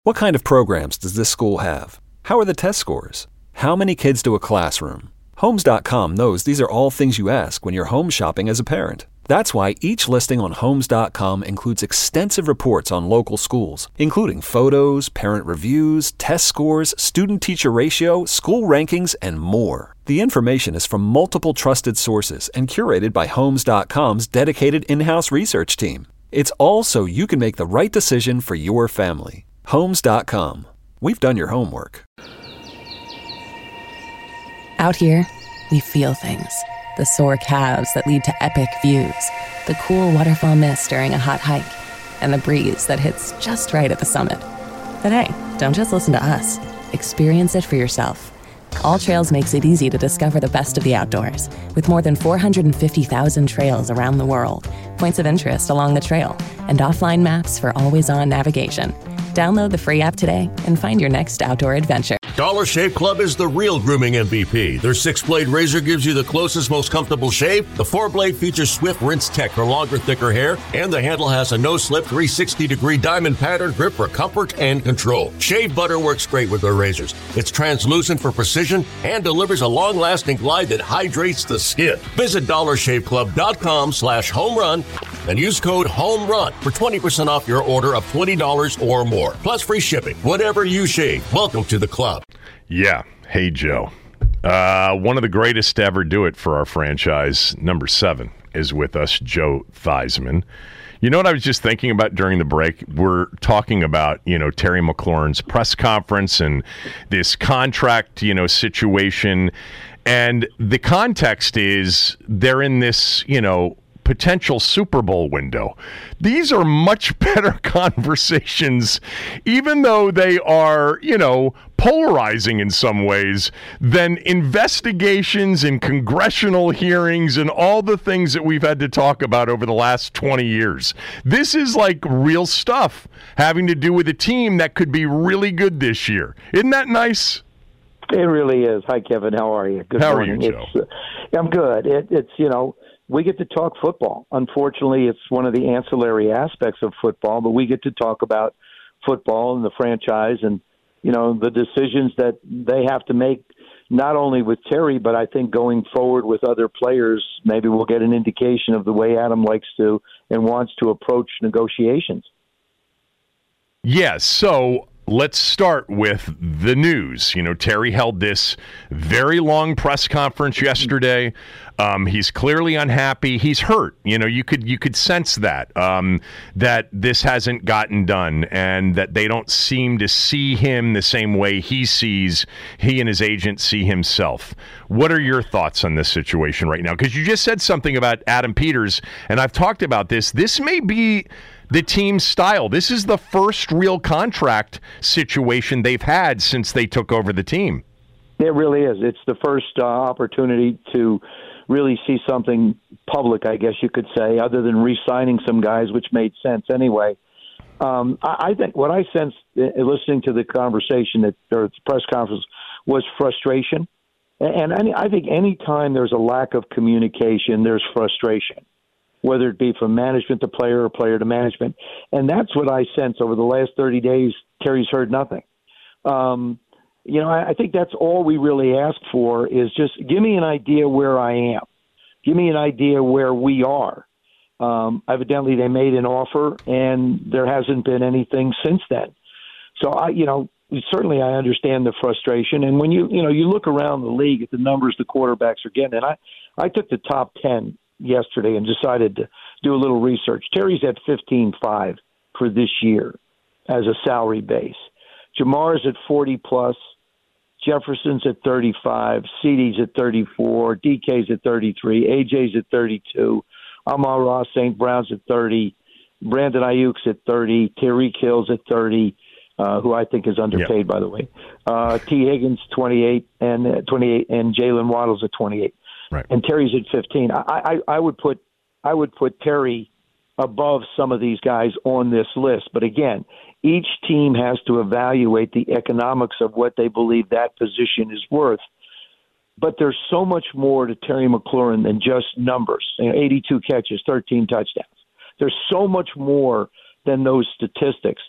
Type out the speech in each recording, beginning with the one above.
What kind of programs does this school have? How are the test scores? How many kids do a classroom? Homes.com knows these are all things you ask when you're home shopping as a parent. That's why each listing on Homes.com includes extensive reports on local schools, including photos, parent reviews, test scores, student-teacher ratio, school rankings, and more. The information is from multiple trusted sources and curated by Homes.com's dedicated in-house research team. It's all so you can make the right decision for your family. Homes.com. We've done your homework. Out here, we feel things. The sore calves that lead to epic views, the cool waterfall mist during a hot hike, and the breeze that hits just right at the summit. But hey, don't just listen to us. Experience it for yourself. All Trails makes it easy to discover the best of the outdoors, with more than 450,000 trails around the world, points of interest along the trail, and offline maps for always-on navigation. Download the free app today and find your next outdoor adventure. Dollar Shave Club is the real grooming MVP. Their 6-blade razor gives you the closest, most comfortable shave. The 4-blade features swift rinse tech for longer, thicker hair. And the handle has a no-slip 360-degree diamond pattern grip for comfort and control. Shave butter works great with their razors. It's translucent for precision and delivers a long-lasting glide that hydrates the skin. Visit dollarshaveclub.com/homerun and use code HOMERUN for 20% off your order of $20 or more. Plus free shipping. Whatever you shave. Welcome to the club. Yeah. Hey, Joe. One of the greatest to ever do it for our franchise, number 7, is with us, Joe Theismann. You know what I was just thinking about during the break? We're talking about, Terry McLaurin's press conference and this contract, situation. And the context is they're in this, potential Super Bowl window. These are much better conversations, even though they are, polarizing in some ways, than investigations and congressional hearings and all the things that we've had to talk about over the last 20 years. This is like real stuff having to do with a team that could be really good this year. Isn't that nice? It really is. Hi, Kevin. How are you? Good morning. How are you, Joe? I'm good. We get to talk football. Unfortunately, it's one of the ancillary aspects of football, but we get to talk about football and the franchise and, the decisions that they have to make, not only with Terry, but I think going forward with other players. Maybe we'll get an indication of the way Adam likes to and wants to approach negotiations. Yes, so let's start with the news. Terry held this very long press conference yesterday. He's clearly unhappy. He's hurt. You could sense that that this hasn't gotten done, and that they don't seem to see him the same way he and his agent see himself. What are your thoughts on this situation right now? Because you just said something about Adam Peters, and I've talked about this. This may be the team's style. This is the first real contract situation they've had since they took over the team. It really is. It's the first opportunity to really see something public, I guess you could say, other than re-signing some guys, which made sense anyway. I think what I sensed listening to the conversation or the press conference was frustration. And I think any time there's a lack of communication, there's frustration, whether it be from management to player or player to management. And that's what I sense over the last 30 days. Terry's heard nothing. I think that's all we really ask for is just give me an idea where I am. Give me an idea where we are. Evidently, they made an offer, and there hasn't been anything since then. So, certainly I understand the frustration. And when you look around the league at the numbers the quarterbacks are getting, and I took the top 10 yesterday and decided to do a little research. Terry's at 15.5 for this year as a salary base. Jamar's at 40+. Jefferson's at 35, CeeDee's at 34, DK's at 33, AJ's at 32, Amon-Ra St. Brown's at 30, Brandon Ayuk's at 30, Tyreek Hill's at 30, who I think is underpaid, by the way. T. Higgins 28 and Jalen Waddle's at 28, right. And Terry's at 15. I would put Terry above some of these guys on this list, but again, each team has to evaluate the economics of what they believe that position is worth. But there's so much more to Terry McLaurin than just numbers. 82 catches, 13 touchdowns. There's so much more than those statistics.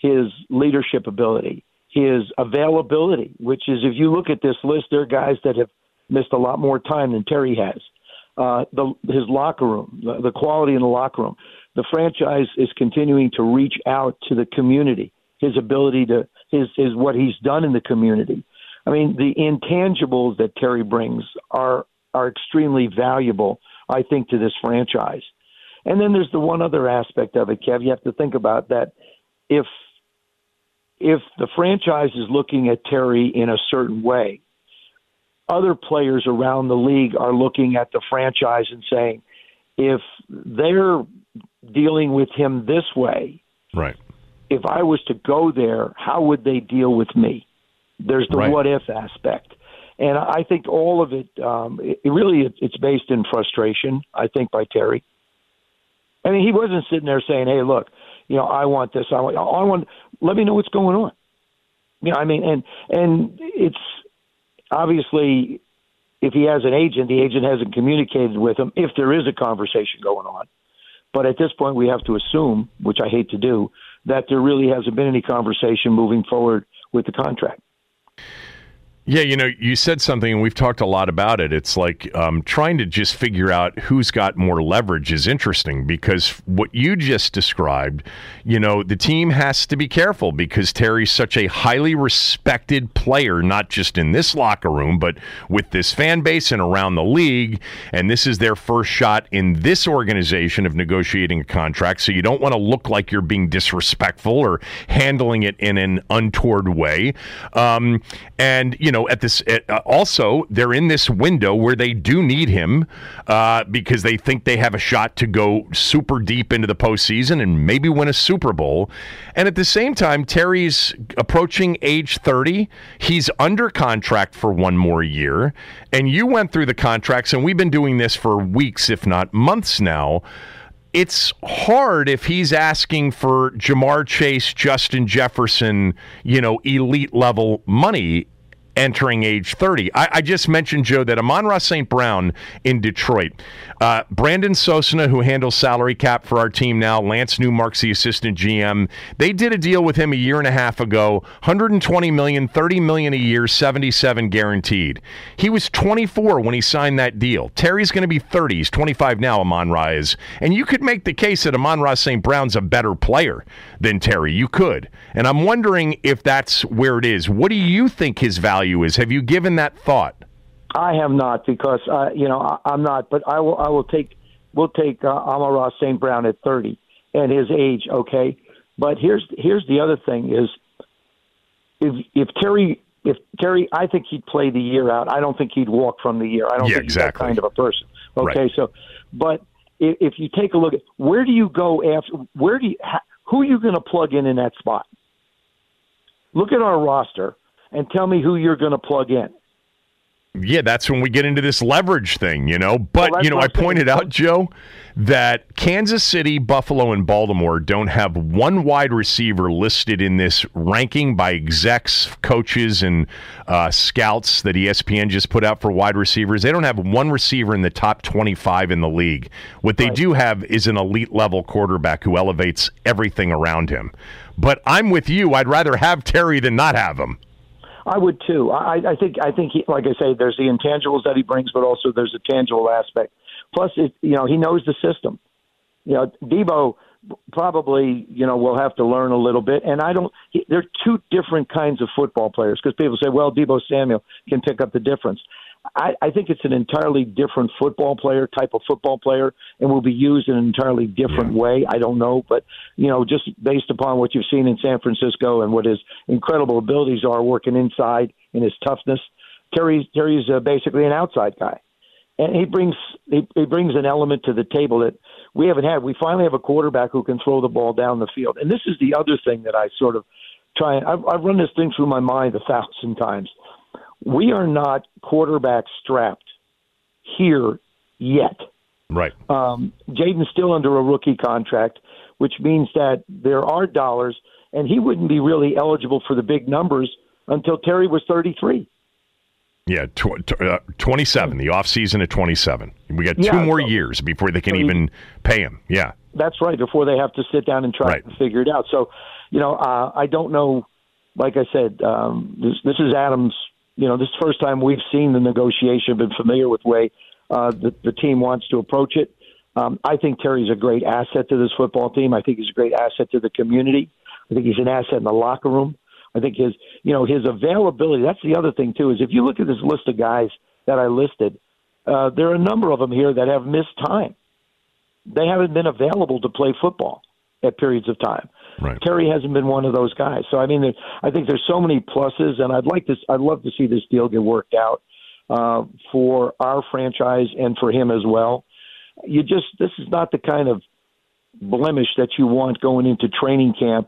his leadership ability, his availability, which is, if you look at this list, there are guys that have missed a lot more time than Terry has. His locker room, the quality in the locker room. The franchise is continuing to reach out to the community. His ability to is what he's done in the community. I mean, the intangibles that Terry brings are extremely valuable, I think, to this franchise. And then there's the one other aspect of it, Kev. You have to think about that. If the franchise is looking at Terry in a certain way, other players around the league are looking at the franchise and saying, if they're dealing with him this way, right? If I was to go there, how would they deal with me? There's the what if aspect. And I think all of it, it's based in frustration, I think, by Terry. I mean, he wasn't sitting there saying, hey, look, I want this. I want, let me know what's going on. I mean, and it's obviously, if he has an agent, the agent hasn't communicated with him if there is a conversation going on. But at this point, we have to assume, which I hate to do, that there really hasn't been any conversation moving forward with the contract. Yeah, you said something, and we've talked a lot about it. It's like trying to just figure out who's got more leverage is interesting, because what you just described, the team has to be careful because Terry's such a highly respected player, not just in this locker room, but with this fan base and around the league. And this is their first shot in this organization of negotiating a contract. So you don't want to look like you're being disrespectful or handling it in an untoward way. Also, they're in this window where they do need him because they think they have a shot to go super deep into the postseason and maybe win a Super Bowl. And at the same time, Terry's approaching age 30. He's under contract for one more year. And you went through the contracts, and we've been doing this for weeks, if not months now. It's hard if he's asking for Jamar Chase, Justin Jefferson, elite level money entering age 30. I just mentioned, Joe, that Amon-Ra St. Brown in Detroit, Brandon Sosna, who handles salary cap for our team now, Lance Newmark's the assistant GM. They did a deal with him a year and a half ago, $120 million, $30 million a year, 77 guaranteed. He was 24 when he signed that deal. Terry's going to be 30. He's 25 now, Amon-Ra is. And you could make the case that Amon-Ra St. Brown's a better player than Terry. You could. And I'm wondering if that's where it is. What do you think his value is? Have you given that thought? I have not, because I'm not. But we'll take Amon-Ra St. Brown at 30 and his age. Okay, but here's the other thing is if Terry, I think he'd play the year out. I don't think he'd walk from the year. I don't think he's that kind of a person. Okay, right. So, but if you take a look at where do you go after? Who are you going to plug in that spot? Look at our roster and tell me who you're going to plug in. Yeah, that's when we get into this leverage thing, But, I pointed out, Joe, that Kansas City, Buffalo, and Baltimore don't have one wide receiver listed in this ranking by execs, coaches, and scouts that ESPN just put out for wide receivers. They don't have one receiver in the top 25 in the league. What they do have is an elite-level quarterback who elevates everything around him. But I'm with you. I'd rather have Terry than not have him. I would too. I think he, like I say, there's the intangibles that he brings, but also there's a tangible aspect. Plus, he knows the system. Debo probably, will have to learn a little bit. And they're two different kinds of football players, because people say, well, Debo Samuel can pick up the difference. I think it's an entirely different type of football player, and will be used in an entirely different way. I don't know, but just based upon what you've seen in San Francisco and what his incredible abilities are working inside and his toughness, Terry's basically an outside guy, and he brings an element to the table that we haven't had. We finally have a quarterback who can throw the ball down the field, and this is the other thing that I sort of try. I've run this thing through my mind 1,000 times. We are not quarterback strapped here yet. Right. Jaden's still under a rookie contract, which means that there are dollars, and he wouldn't be really eligible for the big numbers until Terry was 33. Yeah, 27, the offseason at 27. We got two more years before they can even pay him. Yeah. That's right, before they have to sit down and try to figure it out. So, I don't know. Like I said, this is Adams. This is the first time we've seen the negotiation, been familiar with the way the team wants to approach it. I think Terry's a great asset to this football team. I think he's a great asset to the community. I think he's an asset in the locker room. I think his availability, that's the other thing too, is if you look at this list of guys that I listed, there are a number of them here that have missed time. They haven't been available to play football at periods of time. Right. Terry hasn't been one of those guys. So, I mean, I think there's so many pluses, and I'd love to see this deal get worked out for our franchise and for him as well. This is not the kind of blemish that you want going into training camp.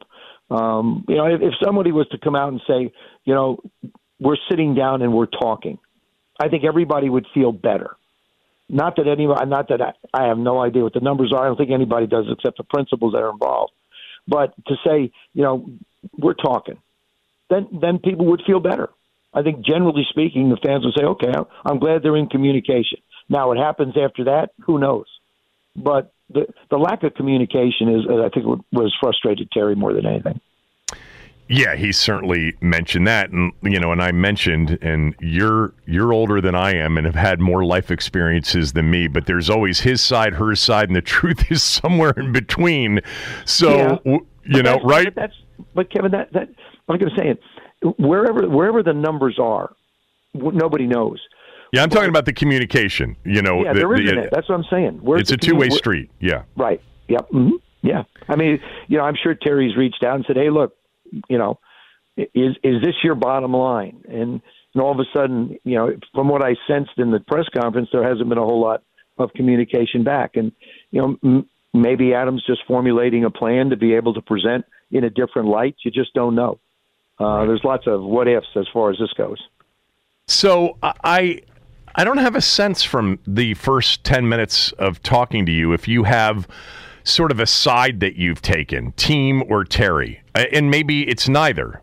If somebody was to come out and say, we're sitting down and we're talking, I think everybody would feel better. Not that I have no idea what the numbers are. I don't think anybody does except the principals that are involved. But to say, we're talking, then people would feel better. I think generally speaking, the fans would say, okay, I'm glad they're in communication. Now, what happens after that, who knows? But the lack of communication is, I think, was frustrated Terry more than anything. Yeah, he certainly mentioned that, and and I mentioned, and you're older than I am and have had more life experiences than me, but there's always his side, her side, and the truth is somewhere in between. So right? But Kevin, that like I was saying, wherever the numbers are, nobody knows. Yeah, I'm talking about the communication. Yeah, there isn't it. That's what I'm saying. It's a two-way street. Yeah. Right. Yep. Mm-hmm. Yeah. I mean, I'm sure Terry's reached out and said, "Hey, look, is this your bottom line?" And all of a sudden, from what I sensed in the press conference, there hasn't been a whole lot of communication back. And maybe Adam's just formulating a plan to be able to present in a different light. You just don't know. There's lots of what ifs as far as this goes. So I don't have a sense from the first 10 minutes of talking to you if you have sort of a side that you've taken, team or Terry, and maybe it's neither.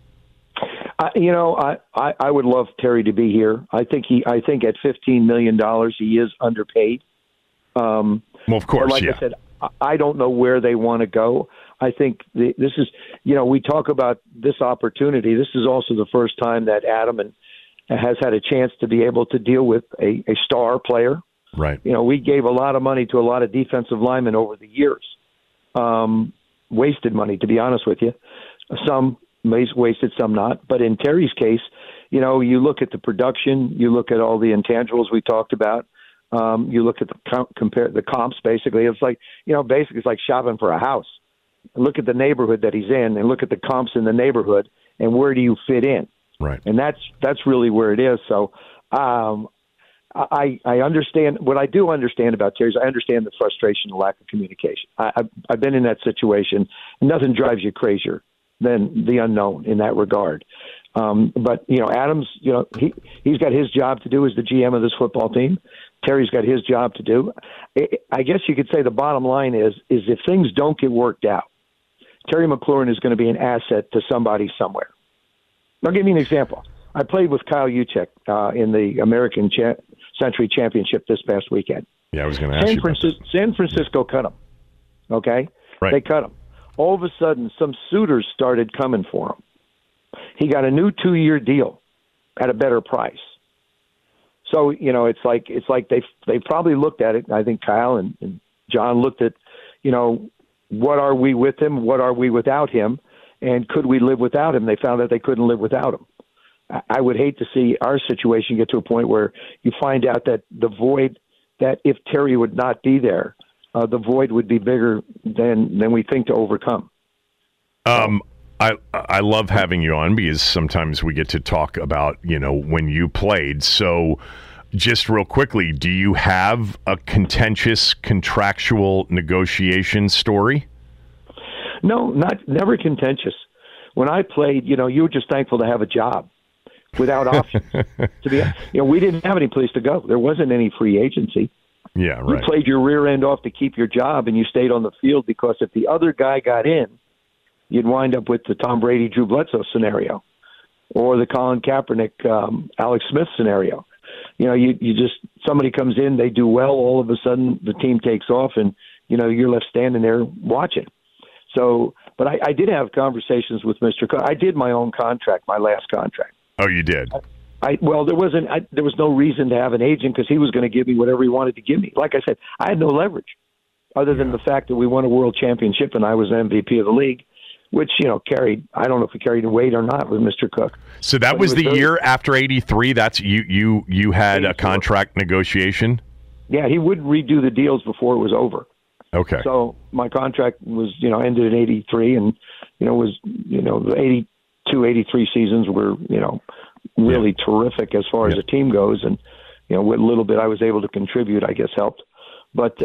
I would love Terry to be here. I think at $15 million he is underpaid. Well, of course, like I said, I don't know where they want to go. I think this is, we talk about this opportunity. This is also the first time that Adam has had a chance to be able to deal with a star player. Right. We gave a lot of money to a lot of defensive linemen over the years. Wasted money, to be honest with you. Some wasted, some not. But in Terry's case, you look at the production, you look at all the intangibles we talked about. You look at the comps. Basically, it's like basically it's like shopping for a house. Look at the neighborhood that he's in, and look at the comps in the neighborhood, and where do you fit in? Right. And that's really where it is. So I understand. What I do understand about Terry is I understand the frustration, the lack of communication. I've been in that situation. Nothing drives you crazier than the unknown in that regard. But Adams, he's got his job to do as the GM of this football team. Terry's got his job to do. I guess you could say the bottom line is if things don't get worked out, Terry McLaurin is going to be an asset to somebody somewhere. I'll give you an example. I played with Kyle Juszczyk in the American Century Championship this past weekend. Yeah, I was going to ask you about that. San Francisco cut him. Okay? Right. They cut him. All of a sudden, some suitors started coming for him. He got a new 2-year deal at a better price. So, it's like they probably looked at it. I think Kyle and John looked at, what are we with him? What are we without him? And could we live without him? They found that they couldn't live without him. I would hate to see our situation get to a point where you find out that the void, that if Terry would not be there, the void would be bigger than we think to overcome. I love having you on because sometimes we get to talk about, when you played. So just real quickly, do you have a contentious contractual negotiation story? No, never contentious. When I played, you were just thankful to have a job without options. We didn't have any place to go. There wasn't any free agency. Yeah, right. You played your rear end off to keep your job, and you stayed on the field because if the other guy got in, you'd wind up with the Tom Brady, Drew Bledsoe scenario, or the Colin Kaepernick, Alex Smith scenario. You just somebody comes in, they do well, all of a sudden the team takes off, and you're left standing there watching. So But I did have conversations with Mr. Cook. I did my own contract, my last contract. Oh, you did? There was no reason to have an agent because he was going to give me whatever he wanted to give me. Like I said, I had no leverage other than the fact that we won a world championship and I was MVP of the league, which, carried, I don't know if it carried weight or not with Mr. Cook. So that was the year after 83. That's you had 84. A contract negotiation? Yeah, he would redo the deals before it was over. Okay. So my contract was, ended in 83 and, the 82, 83 seasons were, really terrific as far as the team goes. And, what little bit I was able to contribute, I guess helped. But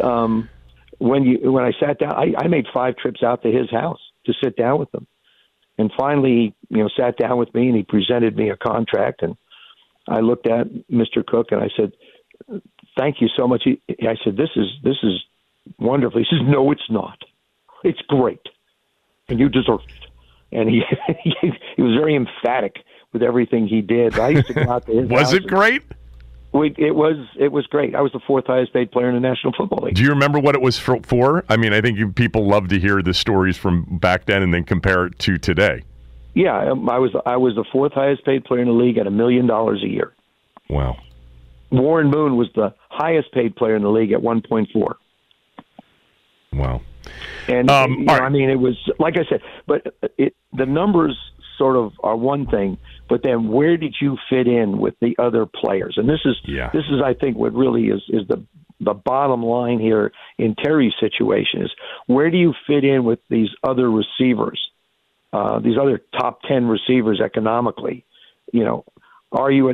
when I sat down, I made 5 trips out to his house to sit down with him. And finally, he sat down with me and he presented me a contract. And I looked at Mr. Cook and I said, thank you so much. I said, this is wonderful. He says, no, it's not. It's great. And you deserve it. And he was very emphatic with everything he did. I used to go out to his Was it great? It was great. I was the 4th highest paid player in the National Football League. Do you remember what it was for? I mean, I think people love to hear the stories from back then and then compare it to today. Yeah, I was the 4th highest paid player in the league at $1 million a year. Wow. Warren Moon was the highest paid player in the league at 1.4. Wow. And I mean, it was like I said, but the numbers sort of are one thing, but then where did you fit in with the other players? And this is I think what really is the bottom line here in Terry's situation is where do you fit in with these other receivers, these other top 10 receivers economically? Are you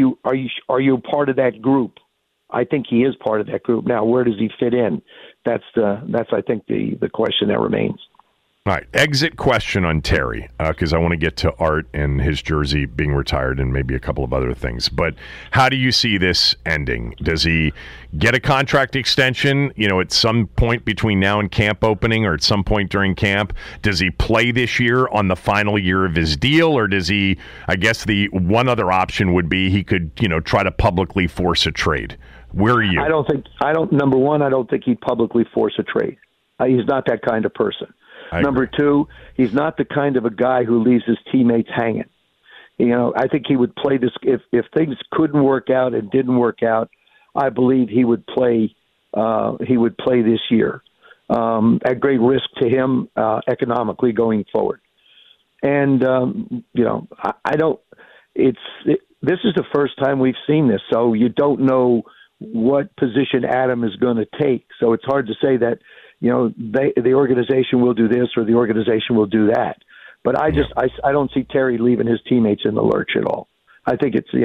part of that group? I think he is part of that group. Now, where does he fit in? That's I think the question that remains. All right, exit question on Terry, because I want to get to Art and his jersey being retired and maybe a couple of other things. But how do you see this ending? Does he get a contract extension, at some point between now and camp opening or at some point during camp? Does he play this year on the final year of his deal, or does he, I guess the one other option would be he could, try to publicly force a trade? Where are you? Number one, I don't think he'd publicly force a trade. He's not that kind of person. Number two, he's not the kind of a guy who leaves his teammates hanging. I think he would play this if things couldn't work out and didn't work out. I believe he would play. He would play this year at great risk to him economically going forward. And I don't. This is the first time we've seen this, so you don't know what position Adam is going to take. So it's hard to say that. The organization will do this or the organization will do that. But I don't see Terry leaving his teammates in the lurch at all. I think he's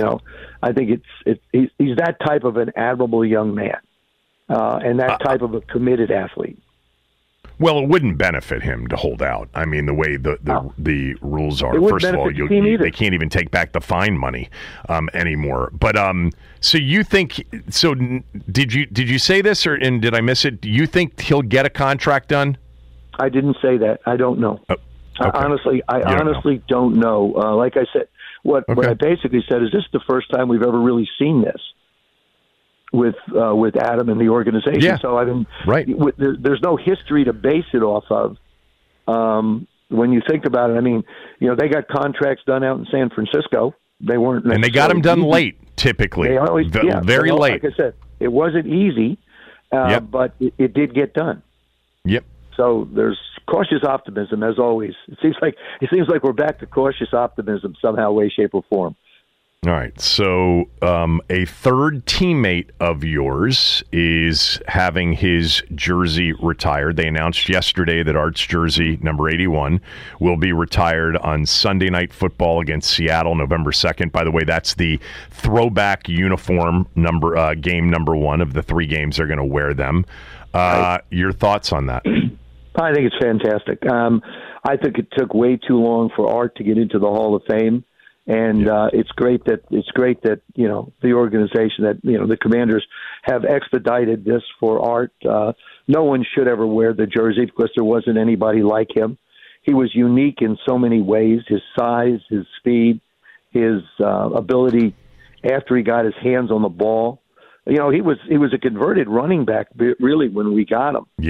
that type of an admirable young man and that type of a committed athlete. Well, it wouldn't benefit him to hold out. I mean, the way the rules are. First of all, they can't even take back the fine money anymore. But so you think? So did you say this, and did I miss it? Do you think he'll get a contract done? I didn't say that. I don't know. Oh, okay. I honestly don't know. Like I said, what I basically said is this is the first time we've ever really seen this with Adam and the organization. Yeah. So I mean, right. There's no history to base it off of. When you think about it, I mean, they got contracts done out in San Francisco. They weren't, and they got them done late, typically. They always, very late. Like I said, it wasn't easy, but it did get done. Yep. So there's cautious optimism, as always. It seems like we're back to cautious optimism somehow, way, shape, or form. All right, so a third teammate of yours is having his jersey retired. They announced yesterday that Art's jersey, number 81, will be retired on Sunday Night Football against Seattle, November 2nd. By the way, that's the throwback uniform game number 1 of the 3 games they're going to wear them. Your thoughts on that? I think it's fantastic. I think it took way too long for Art to get into the Hall of Fame. And it's great that the organization that the Commanders have expedited this for Art. No one should ever wear the jersey because there wasn't anybody like him. He was unique in so many ways: his size, his speed, his ability after he got his hands on the ball. He was a converted running back really when we got him. Yeah.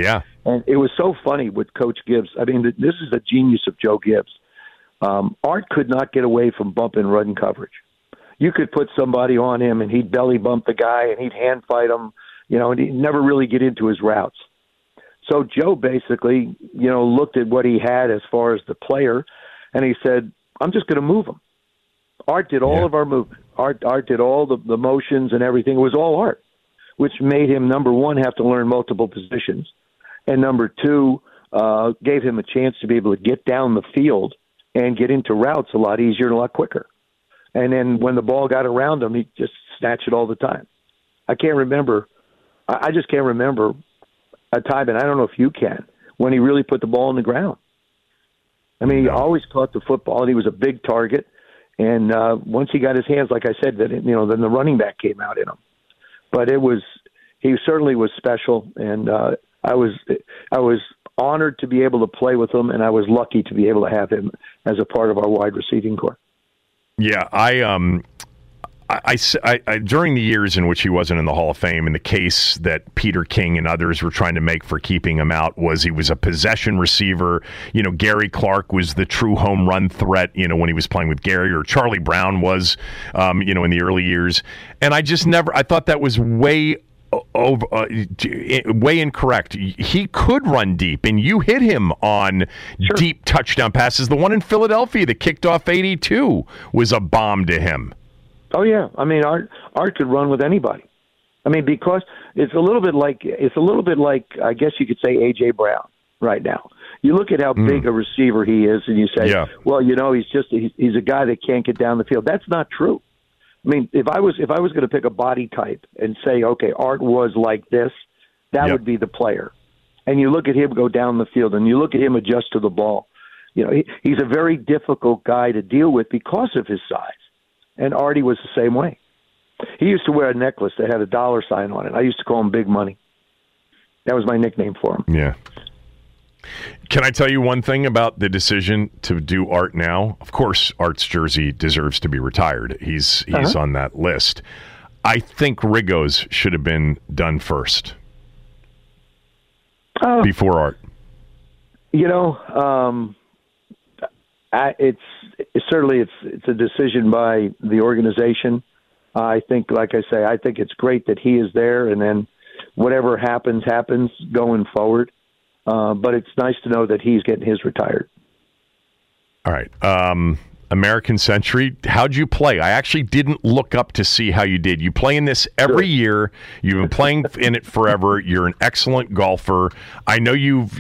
And it was so funny with Coach Gibbs. I mean, this is the genius of Joe Gibbs. Art could not get away from bump and run coverage. You could put somebody on him, and he'd belly bump the guy, and he'd hand fight him, and he'd never really get into his routes. So Joe basically, looked at what he had as far as the player, and he said, I'm just going to move him. Art did all of our movement. Art did all the motions and everything. It was all Art, which made him, number one, have to learn multiple positions, and number two, gave him a chance to be able to get down the field and get into routes a lot easier and a lot quicker. And then when the ball got around him, he just snatched it all the time. I just can't remember a time, and I don't know if you can, when he really put the ball on the ground. I mean, he always caught the football, and he was a big target. And once he got his hands, like I said, then the running back came out in him. But he certainly was special, and I was honored to be able to play with him, and I was lucky to be able to have him as a part of our wide receiving corps. Yeah, I during the years in which he wasn't in the Hall of Fame, and the case that Peter King and others were trying to make for keeping him out was he was a possession receiver. Gary Clark was the true home run threat, when he was playing with Gary, or Charlie Brown was, in the early years. And I thought that was way incorrect. He could run deep, and you hit him on deep touchdown passes. The one in Philadelphia that kicked off 82 was a bomb to him. Oh yeah, I mean Art could run with anybody. I mean, because it's a little bit like I guess you could say A.J. Brown right now. You look at how big a receiver he is, and you say, well, he's a guy that can't get down the field. That's not true. I mean, if I was going to pick a body type and say, okay, Art was like this, that would be the player. And you look at him go down the field, and you look at him adjust to the ball. He's a very difficult guy to deal with because of his size. And Artie was the same way. He used to wear a necklace that had a dollar sign on it. I used to call him Big Money. That was my nickname for him. Yeah. Can I tell you one thing about the decision to do Art now? Of course, Art's jersey deserves to be retired. He's on that list. I think Riggo's should have been done first before Art. It's a decision by the organization. I think, like I say, I think it's great that he is there, and then whatever happens going forward. But it's nice to know that he's getting his retired. All right. American Century, how'd you play? I actually didn't look up to see how you did. You play in this every year. You've been playing in it forever. You're an excellent golfer. I know you're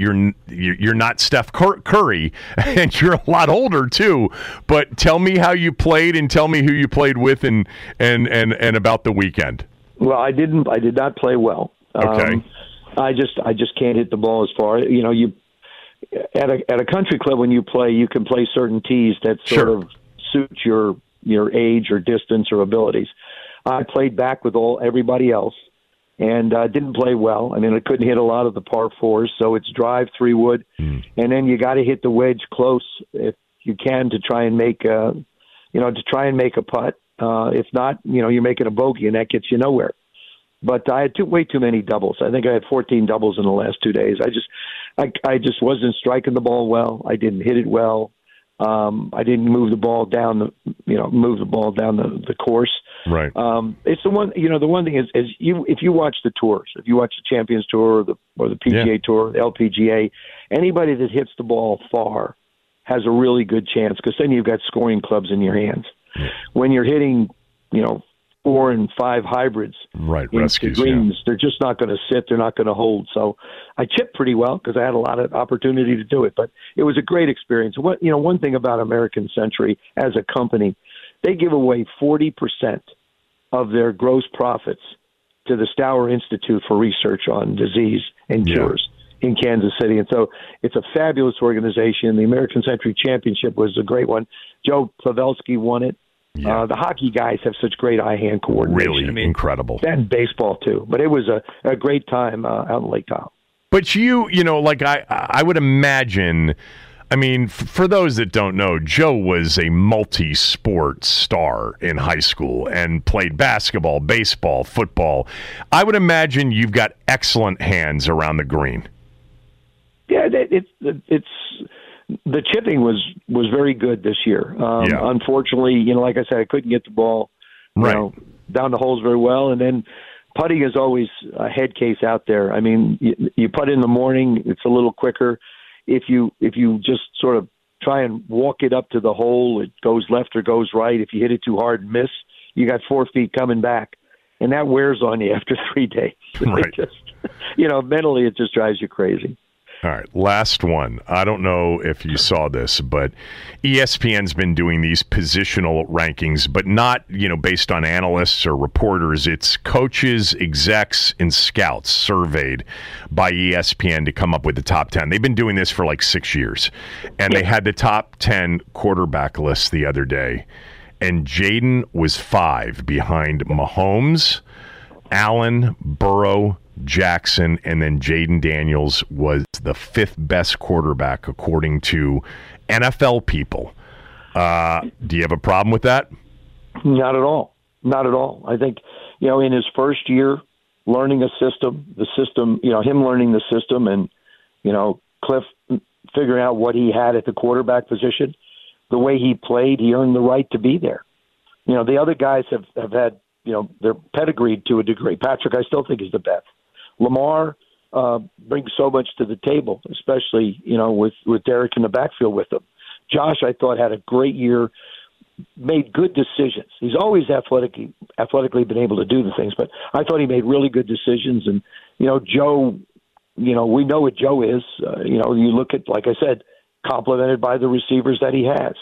not Steph Curry, and you're a lot older too. But tell me how you played, and tell me who you played with, and about the weekend. Well, I did not play well. Okay. I just can't hit the ball as far. You at a country club, when you play, you can play certain tees that sort of suit your age or distance or abilities. I played back with everybody else, and didn't play well. I mean, I couldn't hit a lot of the par fours, so it's drive 3-wood, and then you got to hit the wedge close if you can to try and make a putt. If not, you're making a bogey, and that gets you nowhere. But I had way too many doubles. I think I had 14 doubles in the last 2 days. I just wasn't striking the ball well. I didn't hit it well. I didn't move the ball down the course. Right. It's the one. The one thing is if you watch the tours, if you watch the Champions Tour or the PGA Tour, the LPGA, anybody that hits the ball far has a really good chance, because then you've got scoring clubs in your hands. When you're hitting, 4 and 5 hybrids, rescues, greens, they're just not going to sit. They're not going to hold. So I chipped pretty well because I had a lot of opportunity to do it. But it was a great experience. One thing about American Century as a company, they give away 40% of their gross profits to the Stour Institute for Research on Disease and Cures in Kansas City. And so it's a fabulous organization. The American Century Championship was a great one. Joe Pavelski won it. Yeah. The hockey guys have such great eye-hand coordination. Really incredible. And baseball, too. But it was a great time out in Lake Tahoe. But I would imagine, for those that don't know, Joe was a multi-sport star in high school and played basketball, baseball, football. I would imagine you've got excellent hands around the green. Yeah, it's the chipping was very good this year. Unfortunately, like I said, I couldn't get the ball down the holes very well, and then putting is always a head case out there. I mean, you putt in the morning, it's a little quicker. If you just sort of try and walk it up to the hole, it goes left or goes right. If you hit it too hard and miss, you got 4 feet coming back, and that wears on you after 3 days. Right. It just, mentally, it just drives you crazy. All right, last one. I don't know if you saw this, but ESPN's been doing these positional rankings, but not, based on analysts or reporters. It's coaches, execs, and scouts surveyed by ESPN to come up with the top 10. They've been doing this for like 6 years, and they had the top 10 quarterback list the other day, and Jaden was 5 behind Mahomes, Allen, Burrow, Jackson, and then Jaden Daniels was the 5th best quarterback according to NFL people. Do you have a problem with that? Not at all. Not at all. I think, in his first year learning a system, him learning the system and, Cliff figuring out what he had at the quarterback position, the way he played, he earned the right to be there. The other guys have had, they're pedigreed to a degree. Patrick, I still think, is the best. Lamar brings so much to the table, especially, with Derek in the backfield with him. Josh, I thought, had a great year, made good decisions. He's always athletically been able to do the things, but I thought he made really good decisions. And, Joe, we know what Joe is. You look at, like I said, complimented by the receivers that he has.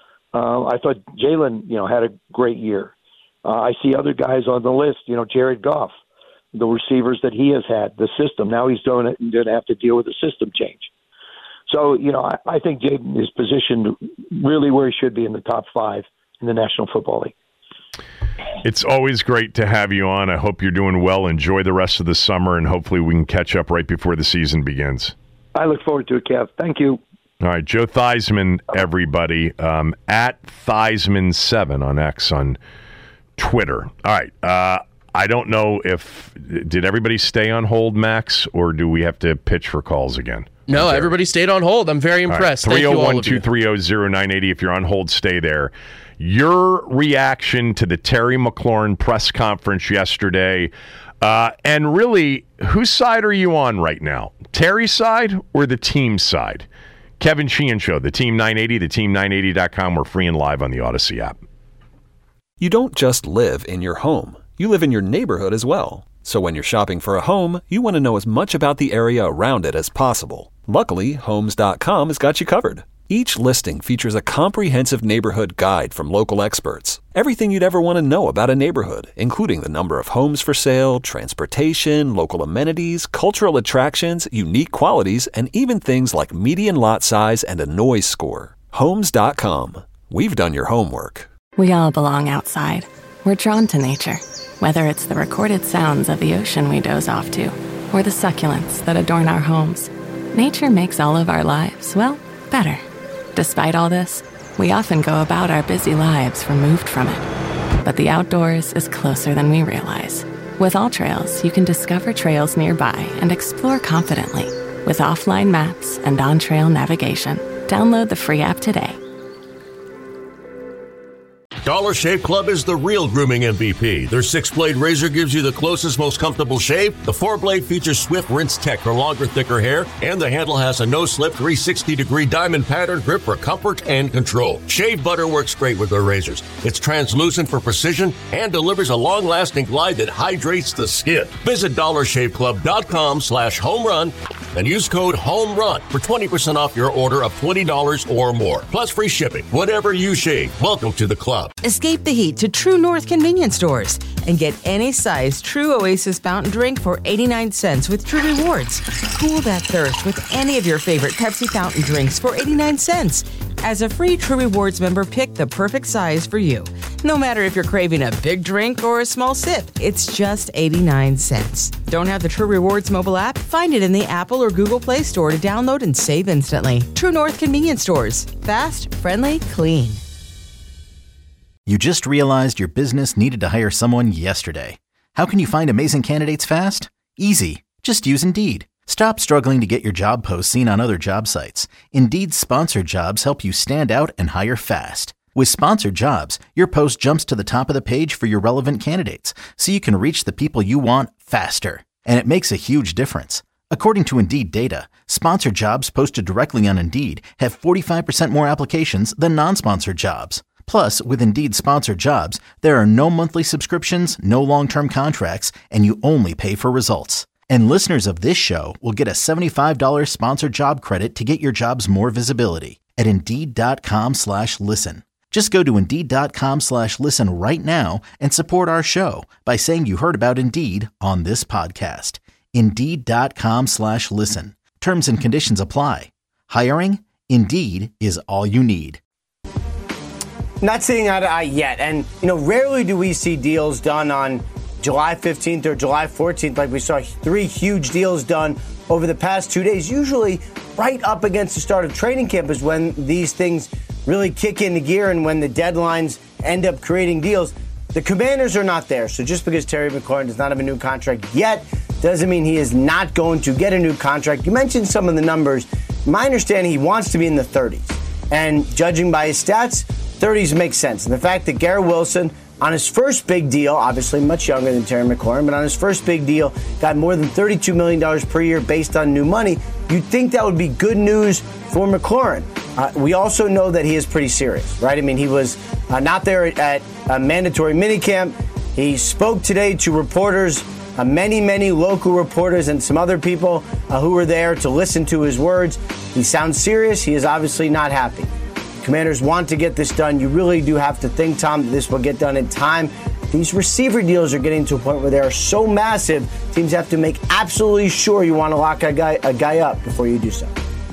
I thought Jalen, had a great year. I see other guys on the list, Jared Goff, the receivers that he has had, the system. Now he's going to have to deal with a system change. So, I think Jaden is positioned really where he should be in the top 5 in the National Football League. It's always great to have you on. I hope you're doing well. Enjoy the rest of the summer, and hopefully we can catch up right before the season begins. I look forward to it, Kev. Thank you. All right, Joe Theismann, everybody, at Theismann7 on X on Twitter. All right, I don't know did everybody stay on hold, Max, or do we have to pitch for calls again? No, everybody stayed on hold. I'm very impressed. Right. 301-230-0980. If you're on hold, stay there. Your reaction to the Terry McLaurin press conference yesterday, and really, whose side are you on right now? Terry's side or the team's side? Kevin Sheehan Show, the Team 980, theteam980.com. We're free and live on the Odyssey app. You don't just live in your home. You live in your neighborhood as well. So when you're shopping for a home, you want to know as much about the area around it as possible. Luckily, Homes.com has got you covered. Each listing features a comprehensive neighborhood guide from local experts. Everything you'd ever want to know about a neighborhood, including the number of homes for sale, transportation, local amenities, cultural attractions, unique qualities, and even things like median lot size and a noise score. Homes.com. We've done your homework. We all belong outside. We're drawn to nature, whether it's the recorded sounds of the ocean we doze off to, or the succulents that adorn our homes. Nature makes all of our lives, well, better. Despite all this, we often go about our busy lives removed from it. But the outdoors is closer than we realize. With AllTrails, you can discover trails nearby and explore confidently. With offline maps and on-trail navigation, download the free app today. Dollar Shave Club is the real grooming MVP. Their 6-blade razor gives you the closest, most comfortable shave. The 4-blade features Swift Rinse Tech for longer, thicker hair. And the handle has a no-slip 360-degree diamond pattern grip for comfort and control. Shave butter works great with their razors. It's translucent for precision and delivers a long-lasting glide that hydrates the skin. Visit DollarShaveClub.com/homerun and use code HOMERUN for 20% off your order of $20 or more. Plus free shipping. Whatever you shave, welcome to the club. Escape the heat to True North convenience stores and get any size True Oasis fountain drink for 89 cents with True Rewards. Cool that thirst with any of your favorite Pepsi fountain drinks for 89 cents. As a free True Rewards member, pick the perfect size for you. No matter if you're craving a big drink or a small sip, it's just 89 cents. Don't have the True Rewards mobile app? Find it in the Apple or Google Play Store to download and save instantly. True North convenience stores. Fast, friendly, clean. You just realized your business needed to hire someone yesterday. How can you find amazing candidates fast? Easy. Just use Indeed. Stop struggling to get your job post seen on other job sites. Indeed's sponsored jobs help you stand out and hire fast. With sponsored jobs, your post jumps to the top of the page for your relevant candidates, so you can reach the people you want faster. And it makes a huge difference. According to Indeed data, sponsored jobs posted directly on Indeed have 45% more applications than non-sponsored jobs. Plus, with Indeed sponsored jobs, there are no monthly subscriptions, no long-term contracts, and you only pay for results. And listeners of this show will get a $75 sponsored job credit to get your jobs more visibility at Indeed.com/listen. Just go to Indeed.com/listen right now and support our show by saying you heard about Indeed on this podcast. Indeed.com/listen. Terms and conditions apply. Hiring? Indeed is all you need. Not seeing eye to eye yet. And, rarely do we see deals done on July 15th or July 14th, like we saw 3 huge deals done over the past 2 days. Usually right up against the start of training camp is when these things really kick into gear and when the deadlines end up creating deals. The Commanders are not there. So just because Terry McLaurin does not have a new contract yet doesn't mean he is not going to get a new contract. You mentioned some of the numbers. My understanding, he wants to be in the 30s. And judging by his stats, 30s makes sense. And the fact that Garrett Wilson, on his first big deal, obviously much younger than Terry McLaurin, but on his first big deal, got more than $32 million per year based on new money. You'd think that would be good news for McLaurin. We also know that he is pretty serious, right? I mean, he was not there at a mandatory minicamp. He spoke today to reporters, many local reporters and some other people who were there to listen to his words. He sounds serious. He is obviously not happy. Commanders want to get this done. You really do have to think, Tom, that this will get done in time. These receiver deals are getting to a point where they are so massive, teams have to make absolutely sure you want to lock a guy up before you do so.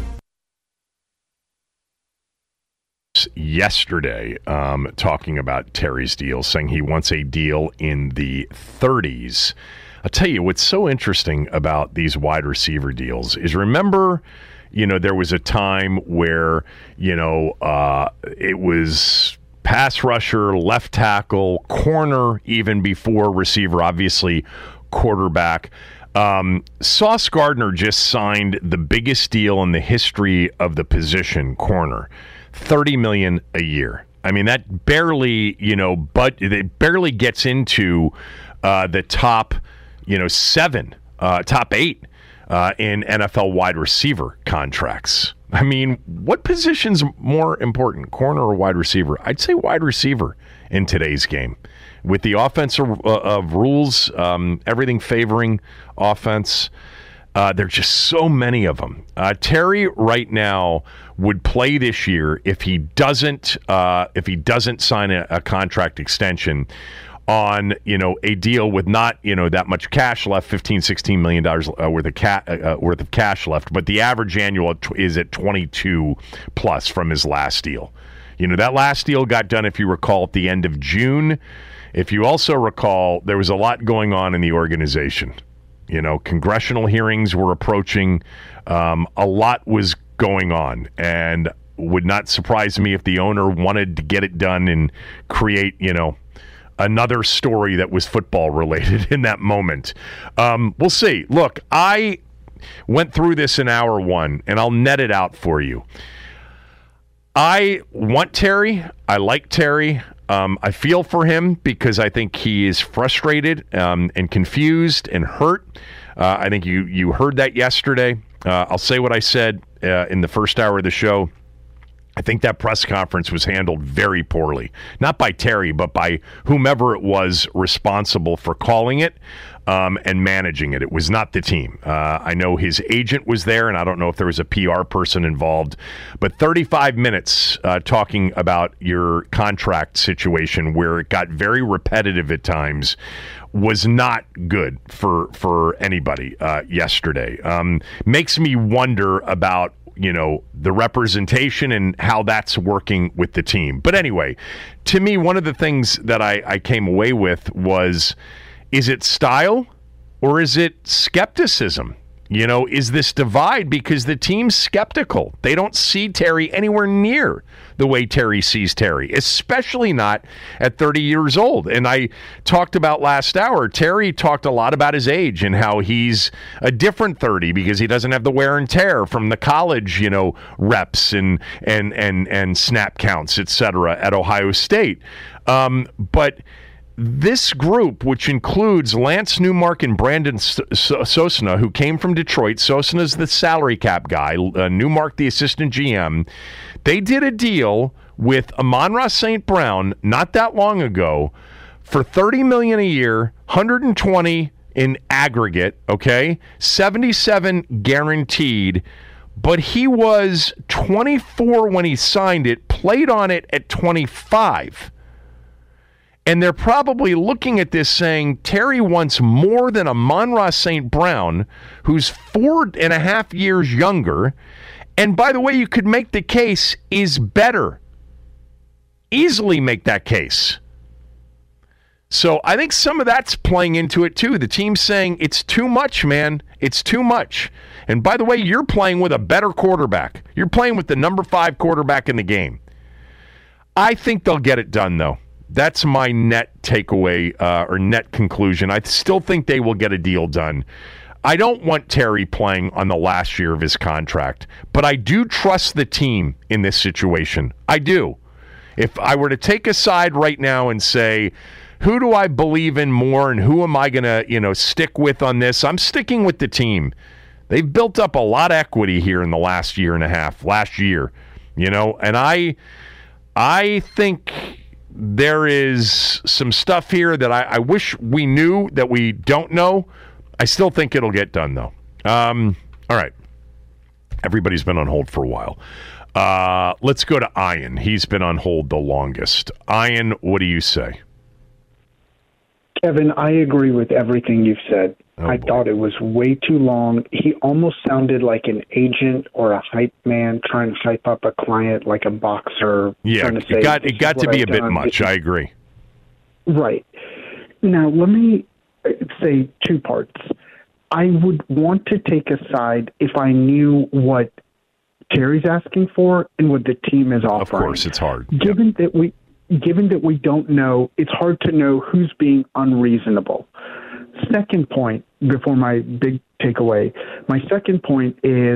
Yesterday, talking about Terry's deal, saying he wants a deal in the 30s. I'll tell you, what's so interesting about these wide receiver deals is, remember, there was a time where, it was pass rusher, left tackle, corner, even before receiver, obviously quarterback. Sauce Gardner just signed the biggest deal in the history of the position, corner, $30 million a year. I mean, that barely, but it barely gets into the top, 7, top 8. In NFL wide receiver contracts. I mean, what position's more important, corner or wide receiver? I'd say wide receiver in today's game. With the offensive of rules, everything favoring offense, there's just so many of them. Terry right now would play this year if he doesn't sign a contract extension on, a deal with not, that much cash left, $15-16 million worth of cash left, but the average annual is at 22 plus from his last deal. That last deal got done, if you recall, at the end of June. If you also recall, there was a lot going on in the organization. Congressional hearings were approaching. A lot was going on, and would not surprise me if the owner wanted to get it done and create, another story that was football related in that moment. We'll see. Look, I went through this in hour 1, and I'll net it out for you. I want Terry. I like Terry. I feel for him because I think he is frustrated and confused and hurt. I think you heard that yesterday. I'll say what I said in the first hour of the show. I think that press conference was handled very poorly. Not by Terry, but by whomever it was responsible for calling it and managing it. It was not the team. I know his agent was there, and I don't know if there was a PR person involved. But 35 minutes talking about your contract situation, where it got very repetitive at times, was not good for anybody yesterday. Makes me wonder about the representation and how that's working with the team. But anyway, to me, one of the things that I came away with was, is it style or is it skepticism? is this divide because the team's skeptical. They don't see Terry anywhere near the way Terry sees Terry, especially not at 30 years old. And I talked about last hour, Terry talked a lot about his age and how he's a different 30 because he doesn't have the wear and tear from the college, reps and snap counts, et cetera, at Ohio State. But this group, which includes Lance Newmark and Brandon Sosna, who came from Detroit. Sosna's the salary cap guy. Newmark, the assistant GM. They did a deal with Amon-Ra St. Brown not that long ago for $30 million a year, $120 in aggregate, okay? $77 guaranteed. But he was 24 when he signed it, played on it at 25. And they're probably looking at this saying, Terry wants more than Amon-Ra St. Brown, who's 4.5 years younger. And by the way, you could make the case is better. Easily make that case. So I think some of that's playing into it too. The team's saying, it's too much, man. It's too much. And by the way, you're playing with a better quarterback. You're playing with the number 5 quarterback in the game. I think they'll get it done, though. That's my net takeaway or net conclusion. I still think they will get a deal done. I don't want Terry playing on the last year of his contract, but I do trust the team in this situation. I do. If I were to take a side right now and say, who do I believe in more and who am I going to, stick with on this? I'm sticking with the team. They've built up a lot of equity here in the last year and a half, last year, and I think there is some stuff here that I wish we knew that we don't know. I still think it'll get done, though. All right. Everybody's been on hold for a while. Let's go to Ian. He's been on hold the longest. Ian, what do you say? Kevin, I agree with everything you've said. I thought it was way too long. He almost sounded like an agent or a hype man trying to hype up a client like a boxer. Yeah, it got to be a bit much. I agree. Right. Now, let me say 2 parts. I would want to take a side if I knew what Terry's asking for and what the team is offering. Of course, it's hard. Given that we don't know, it's hard to know who's being unreasonable. Second point, before my big takeaway, my second point is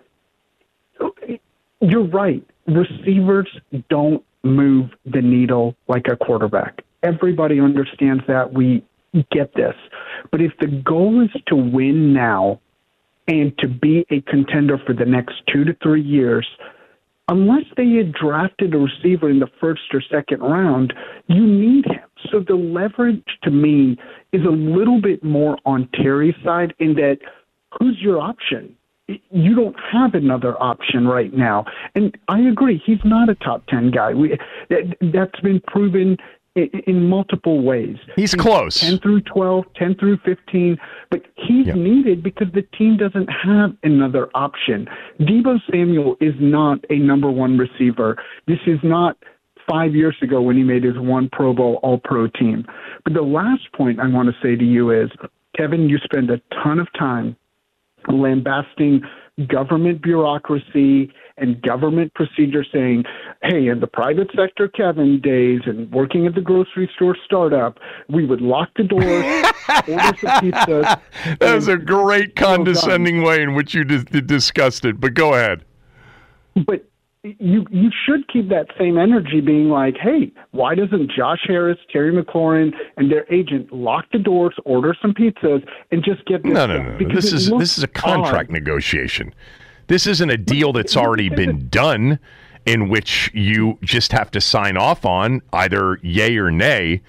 you're right. Receivers don't move the needle like a quarterback. Everybody understands that. We get this. But if the goal is to win now and to be a contender for the next 2 to 3 years, unless they had drafted a receiver in the first or second round, you need him. So the leverage to me is a little bit more on Terry's side in that who's your option? You don't have another option right now. And I agree, he's not a top 10 guy. That's been proven in multiple ways. He's close. 10 through 12, 10 through 15, but he's needed because the team doesn't have another option. Deebo Samuel is not a number 1 receiver. This is not 5 years ago when he made his 1 Pro Bowl All-Pro team. But the last point I want to say to you is, Kevin, you spend a ton of time lambasting government bureaucracy and government procedure saying, hey, in the private sector Kevin days and working at the grocery store startup, we would lock the doors, order some pizza. That was a great condescending way in which you discussed it, but go ahead. But you should keep that same energy being like, hey, why doesn't Josh Harris, Terry McLaurin, and their agent lock the doors, order some pizzas, and just get this done? No. This is a contract negotiation. This isn't a deal that's already been done in which you just have to sign off on either yay or nay.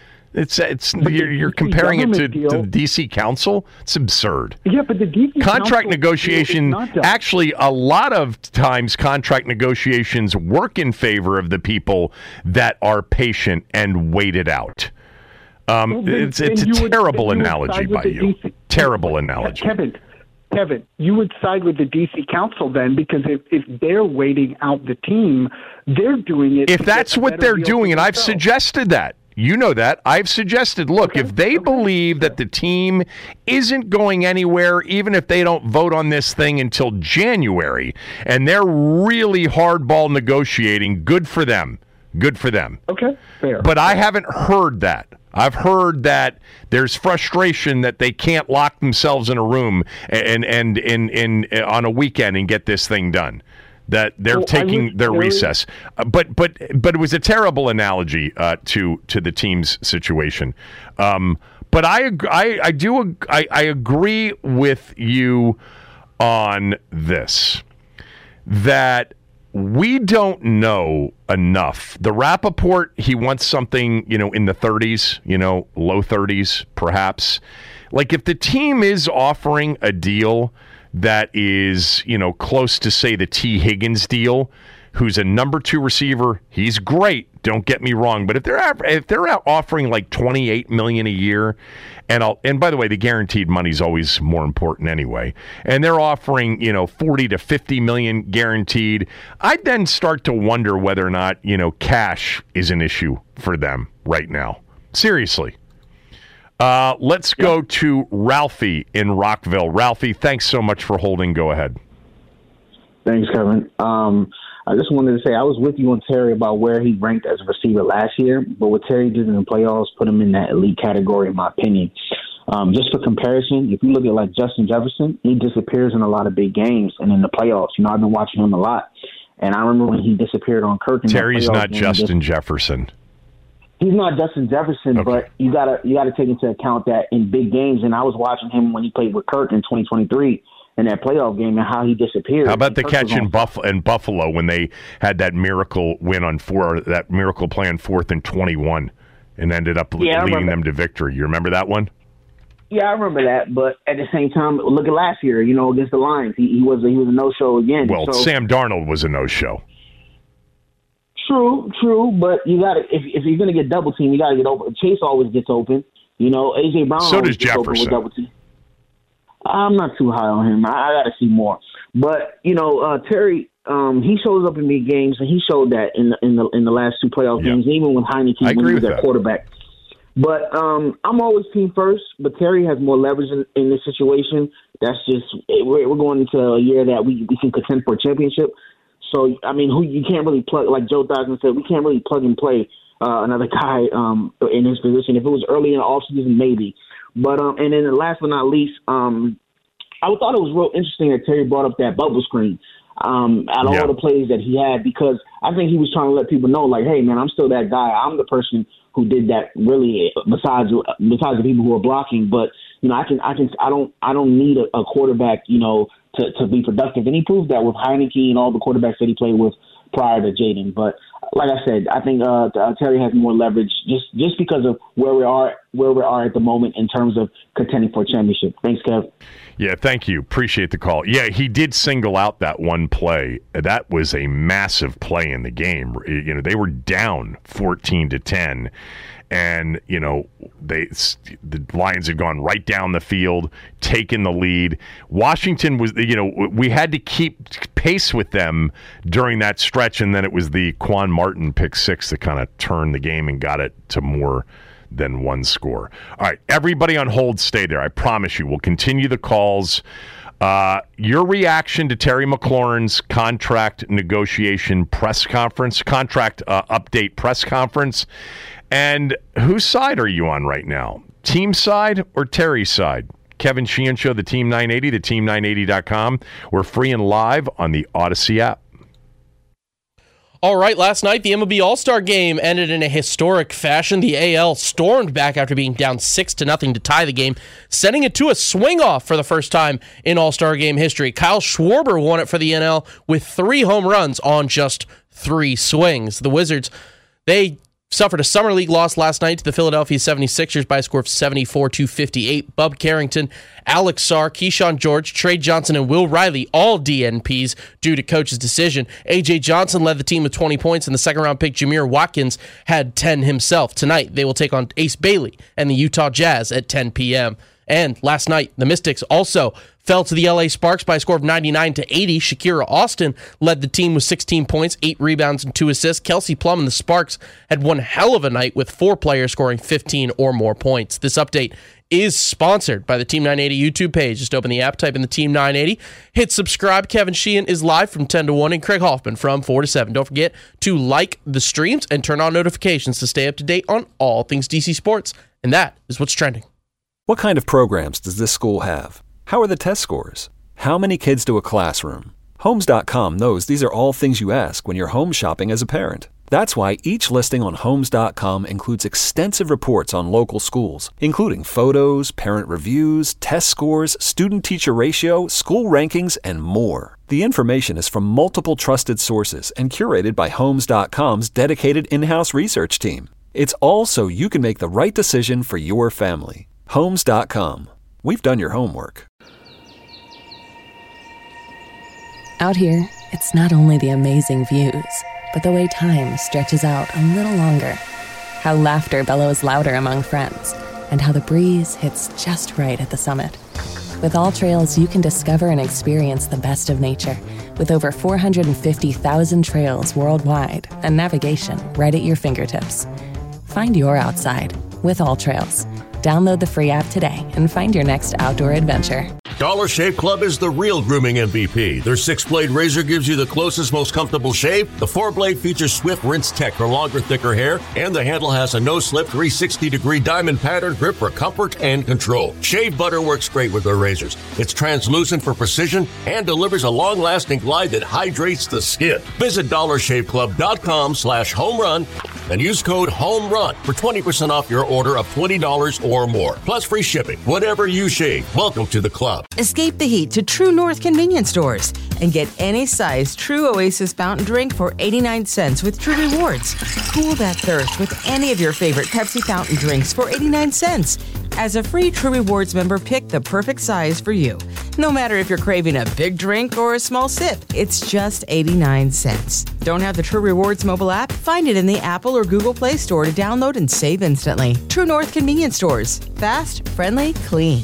You're comparing it to the DC Council. It's absurd. Yeah, but the DC contract negotiation, actually, a lot of times contract negotiations work in favor of the people that are patient and wait it out. It's a terrible analogy by you. Terrible analogy. Kevin, you would side with the DC Council then, because if they're waiting out the team, they're doing it. If that's what they're doing, and I've suggested that. You know that. I've suggested, look, if they believe that the team isn't going anywhere, even if they don't vote on this thing until January, and they're really hardball negotiating, good for them. Good for them. Okay, fair. But I haven't heard that. I've heard that there's frustration that they can't lock themselves in a room and on a weekend and get this thing done. That they're taking their recess. But it was a terrible analogy to the team's situation. But I agree with you on this, that we don't know enough. The Rappaport, he wants something, in the 30s, low 30s, perhaps. Like, if the team is offering a deal that is, close to, say, the T. Higgins deal, who's a number 2 receiver, he's great. Don't get me wrong, but if they're offering like $28 million a year, and by the way, the guaranteed money is always more important anyway, and they're offering $40 to $50 million guaranteed, I'd then start to wonder whether or not cash is an issue for them right now. Seriously. Let's go to Ralphie in Rockville. Ralphie, thanks so much for holding. Go ahead. Thanks, Kevin. I just wanted to say I was with you on Terry about where he ranked as a receiver last year, but what Terry did in the playoffs put him in that elite category, in my opinion. Just for comparison, if you look at like Justin Jefferson, he disappears in a lot of big games and in the playoffs. I've been watching him a lot, and I remember when he disappeared on Kirk. Terry's not Justin Jefferson. He's not Justin Jefferson, okay. But you gotta take into account that in big games, and I was watching him when he played with Kirk in 2023. In that playoff game and how he disappeared. How about the catch in Buffalo when they had that miracle win on that miracle play on 4th and 21 and ended up leading them to victory? You remember that one? Yeah, I remember that. But at the same time, look at last year. Against the Lions, he was a no-show again. Well, so, Sam Darnold was a no-show. True, but you got to if you're going to get double team, you got to get open. Chase always gets open. AJ Brown. So does Jefferson. I'm not too high on him. I got to see more. But Terry, he shows up in big games, and he showed that in the last 2 playoff games, even when Heineke was their quarterback. But I'm always team first. But Terry has more leverage in this situation. That's just we're going into a year that we can contend for a championship. So you can't really plug, like Joe Theismann said, we can't really plug and play another guy in his position. If it was early in the offseason, maybe. But and then last but not least, I thought it was real interesting that Terry brought up that bubble screen out of all the plays that he had, because I think he was trying to let people know, like, hey man, I'm still that guy. I'm the person who did that. Really, besides the people who are blocking, but I don't need a quarterback, to be productive. And he proved that with Heineke and all the quarterbacks that he played with prior to Jaden. But like I said, I think Terry has more leverage just because of where we are at the moment in terms of contending for a championship. Thanks, Kev. Yeah, thank you. Appreciate the call. Yeah, he did single out that one play. That was a massive play in the game. They were down 14-10. And, the Lions had gone right down the field, taken the lead. Washington was, we had to keep pace with them during that stretch, and then it was the Quan Martin pick 6 that kind of turned the game and got it to more than one score. All right, everybody on hold, stay there. I promise you, we'll continue the calls. Your reaction to Terry McLaurin's contract negotiation press conference, contract update press conference, and whose side are you on right now? Team side or Terry's side? Kevin Sheehan Show, the Team 980, the team980.com. We're free and live on the Odyssey app. All right, last night, the MLB All-Star Game ended in a historic fashion. The AL stormed back after being down 6-0 to tie the game, sending it to a swing-off for the first time in All-Star Game history. Kyle Schwarber won it for the NL with 3 home runs on just 3 swings. The Wizards, they suffered a Summer League loss last night to the Philadelphia 76ers by a score of 74-58. Bub Carrington, Alex Sarr, Keyshawn George, Trey Johnson, and Will Riley, all DNPs due to coach's decision. A.J. Johnson led the team with 20 points, and the second-round pick Jameer Watkins had 10 himself. Tonight, they will take on Ace Bailey and the Utah Jazz at 10 p.m. And last night, the Mystics also fell to the LA Sparks by a score of 99-80. Shakira Austin led the team with 16 points, 8 rebounds, and 2 assists. Kelsey Plum and the Sparks had one hell of a night with 4 players scoring 15 or more points. This update is sponsored by the Team 980 YouTube page. Just open the app, type in the Team 980, hit subscribe. Kevin Sheehan is live from 10 to 1 and Craig Hoffman from 4 to 7. Don't forget to like the streams and turn on notifications to stay up to date on all things DC sports. And that is what's trending. What kind of programs does this school have? How are the test scores? How many kids do a classroom? Homes.com knows these are all things you ask when you're home shopping as a parent. That's why each listing on Homes.com includes extensive reports on local schools, including photos, parent reviews, test scores, student-teacher ratio, school rankings, and more. The information is from multiple trusted sources and curated by Homes.com's dedicated in-house research team. It's all so you can make the right decision for your family. Homes.com. We've done your homework. Out here, it's not only the amazing views, but the way time stretches out a little longer. How laughter bellows louder among friends, and how the breeze hits just right at the summit. With All Trails, you can discover and experience the best of nature, with over 450,000 trails worldwide and navigation right at your fingertips. Find your outside with All Trails. Download the free app today and find your next outdoor adventure. Dollar Shave Club is the real grooming MVP. Their 6-blade razor gives you the closest, most comfortable shave. The 4-blade features Swift Rinse Tech for longer, thicker hair, and the handle has a no-slip 360-degree diamond pattern grip for comfort and control. Shave butter works great with their razors. It's translucent for precision and delivers a long-lasting glide that hydrates the skin. Visit DollarShaveClub.com/homerun and use code HOMERUN for 20% off your order of $20 or more. Plus free shipping. Whatever you shave, welcome to the club. Escape the heat to True North convenience stores and get any size True Oasis fountain drink for 89 cents with True Rewards. Cool that thirst with any of your favorite Pepsi fountain drinks for 89 cents. As a free True Rewards member, pick the perfect size for you. No matter if you're craving a big drink or a small sip, it's just 89 cents. Don't have the True Rewards mobile app? Find it in the Apple or Google Play Store to download and save instantly. True North convenience stores. Fast, friendly, clean.